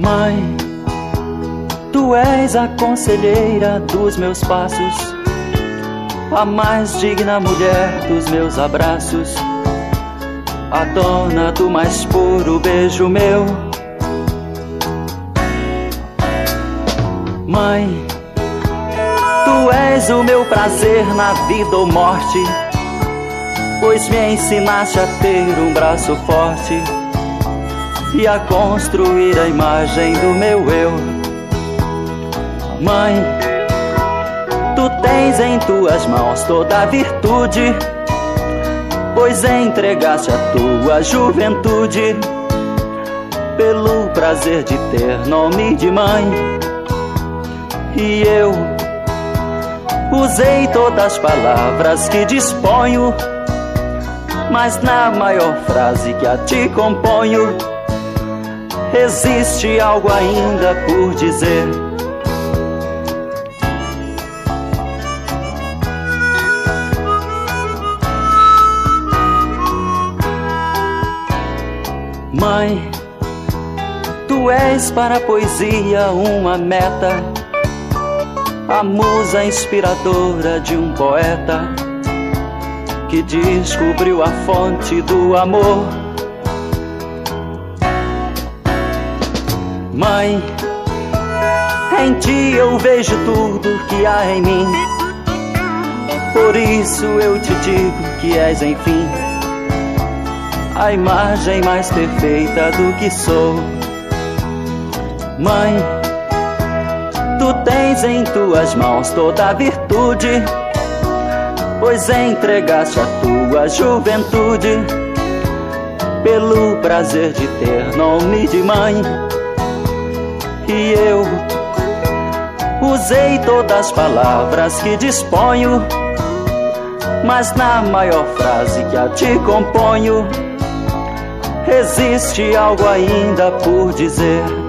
Mãe, tu és a conselheira dos meus passos, a mais digna mulher dos meus abraços, a dona do mais puro beijo meu. Mãe, tu és o meu prazer na vida ou morte, pois me ensinaste a ter um braço forte e a construir a imagem do meu eu. Mãe, tu tens em tuas mãos toda a virtude, pois entregaste a tua juventude pelo prazer de ter nome de mãe. E eu usei todas as palavras que disponho, mas na maior frase que a ti componho existe algo ainda por dizer. Mãe, tu és para a poesia uma meta, a musa inspiradora de um poeta que descobriu a fonte do amor. Mãe, em ti eu vejo tudo que há em mim, por isso eu te digo que és, enfim, a imagem mais perfeita do que sou. Mãe, tu tens em tuas mãos toda a virtude, pois entregaste a tua juventude pelo prazer de ter nome de mãe. E eu usei todas as palavras que disponho, mas na maior frase que a ti componho existe algo ainda por dizer.